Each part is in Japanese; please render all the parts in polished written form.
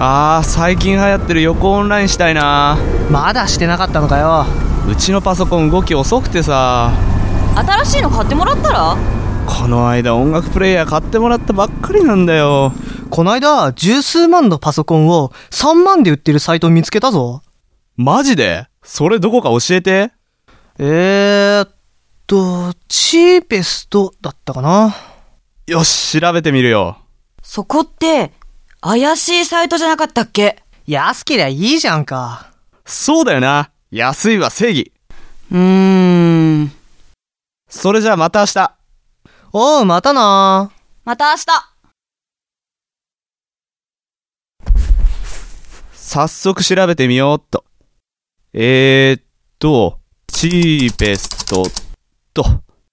最近流行ってる横オンラインしたいな。 まだしてなかったのかよ。 うちのパソコン動き遅くてさ。 新しいの買ってもらったら？ この間音楽プレイヤー買ってもらったばっかりなんだよ。 こないだ十数万のパソコンを3万で売ってるサイトを見つけたぞ。 マジで？それどこか教えて。 チーペストだったかな。 よし、調べてみるよ。 そこって怪しいサイトじゃなかったっけ？ 安けりゃいいじゃんか。 そうだよな。安いは正義。それじゃあまた明日。 おう、またな。 また明日。 早速調べてみようっと。チーペストと。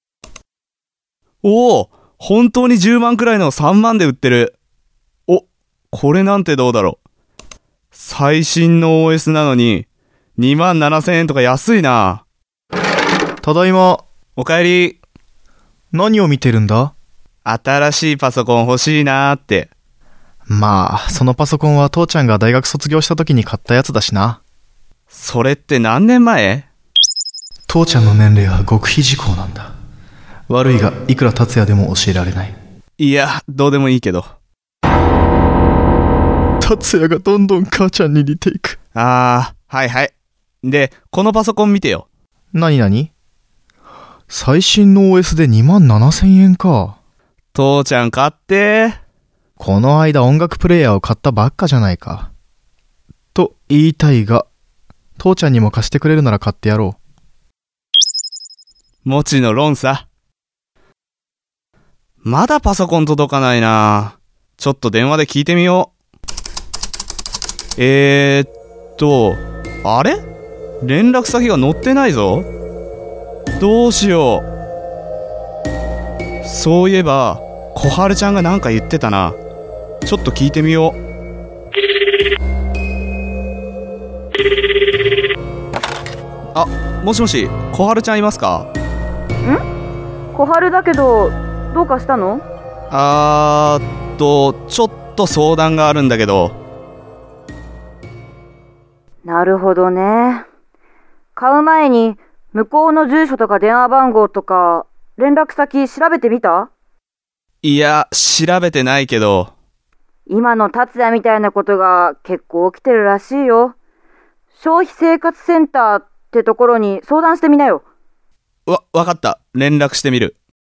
おお、本当に10万くらいの3万で売ってる。お、これなんてどうだろう。最新の OS なのに2万7000円とか安いな。 ただいま。 おかえり。 何を見てるんだ？ 新しいパソコン欲しいなーって。 まあ、そのパソコンは父ちゃんが大学卒業した時に買ったやつだしな。 それって何年前？ 父ちゃんの年齢は極秘事項なんだ。悪いが、いくら達也でも教えられない。 いや、どうでもいいけど。 達也がどんどん母ちゃんに似ていく。 はいはい。で、このパソコン見てよ。 何？最新の OS で2万7000円か。 父ちゃん買って。 この間音楽プレイヤーを買ったばっかじゃないか。と言いたいが、父ちゃんにも貸してくれるなら買ってやろう。もちのろんさ。まだパソコン届かないな。ちょっと電話で聞いてみよう。あれ？連絡先が載ってないぞ。どうしよう。そういえば小春ちゃんがなんか言ってたな。ちょっと聞いてみよう。もしもし、小春ちゃんいますか？ 小春だけど、どうかしたの？ ちょっと相談があるんだけど。 なるほどね。買う前に向こうの住所とか電話番号とか連絡先調べてみた？ いや、調べてないけど。 今の達也みたいなことが結構起きてるらしいよ。消費生活センターってところに相談してみなよ。 わかった。連絡してみる。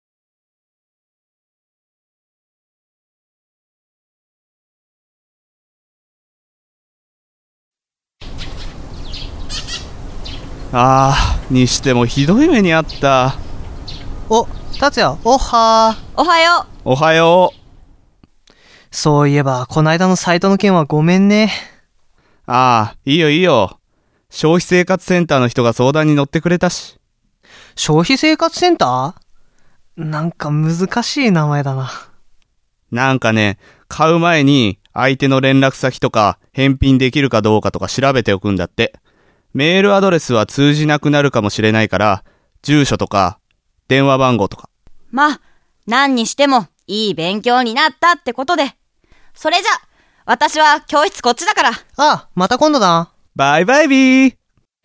にしてもひどい目にあった。 お、達也、おはよう。 おはよう。 そういえば、こないだのサイトの件はごめんね。 いいよいいよ。消費生活センターの人が相談に乗ってくれたし。 消費生活センター？なんか難しい名前だな。 なんかね、買う前に相手の連絡先とか返品できるかどうかとか調べておくんだって。メールアドレスは通じなくなるかもしれないから、住所とか電話番号とか。 まあ、何にしてもいい勉強になったってことで。それじゃ、私は教室こっちだから。 また今度だ。 バイバイビー。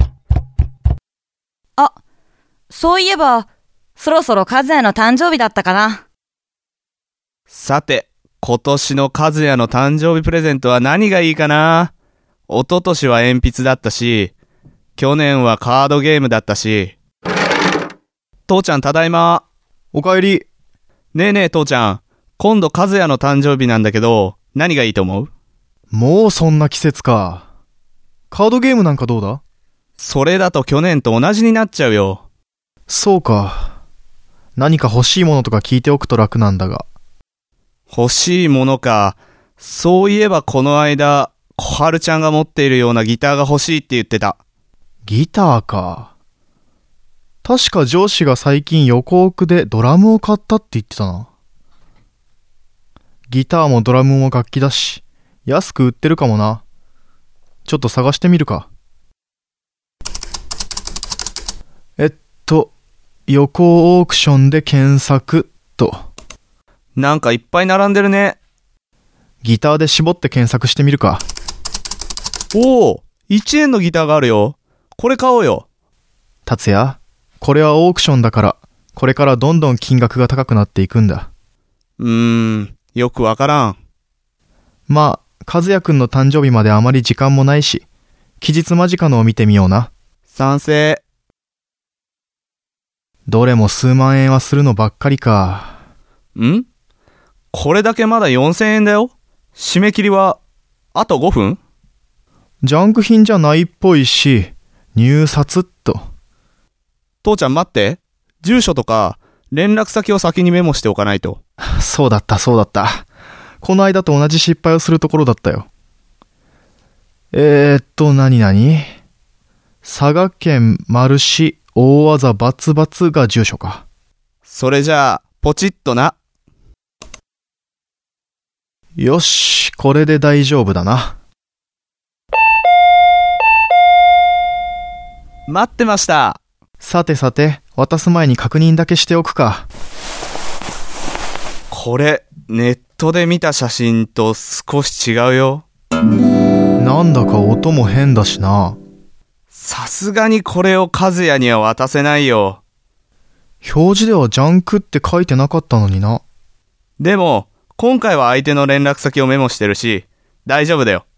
そういえば、そろそろ和也の誕生日だったかな。 さて、今年の和也の誕生日プレゼントは何がいいかな。一昨年は鉛筆だったし、去年はカードゲームだったし。父ちゃんただいま。 おかえり。 ねえ父ちゃん、今度和也の誕生日なんだけど、何がいいと思う？ もうそんな季節か。カードゲームなんかどうだ？ それだと去年と同じになっちゃうよ。 そうか。何か欲しいものとか聞いておくと楽なんだが。 欲しいものか。そういえばこの間、小春ちゃんが持っているようなギターが欲しいって言ってた。 ギターか。確か上司が最近横奥でドラムを買ったって言ってたな。ギターもドラムも楽器だし、安く売ってるかもな。ちょっと探してみるか。横オークションで検索と。 なんかいっぱい並んでるね。 ギターで絞って検索してみるか。 おお、1円のギターがあるよ。これ買おうよ。 達也、これはオークションだから、これからどんどん金額が高くなっていくんだ。 よくわからん。 まあ、和也くんの誕生日まであまり時間もないし、期日間近のを見てみような。 賛成。 どれも数万円はするのばっかりか。 これだけまだ4000円だよ。締め切りは、あと5分？ ジャンク品じゃないっぽいし、入札っと。 父ちゃん待って。住所とか、連絡先を先にメモしておかないと。 そうだった。この間と同じ失敗をするところだったよ。何佐賀県マルシ大技バツバツが住所か。 それじゃあ、ポチッとな。 よし、これで大丈夫だな。 待ってました。 さて、渡す前に確認だけしておくか。 これ、ネットで見た写真と少し違うよ。 なんだか音も変だしな。 さすがにこれを和也には渡せないよ。 表示ではジャンクって書いてなかったのにな。 でも、今回は相手の連絡先をメモしてるし、大丈夫だよ。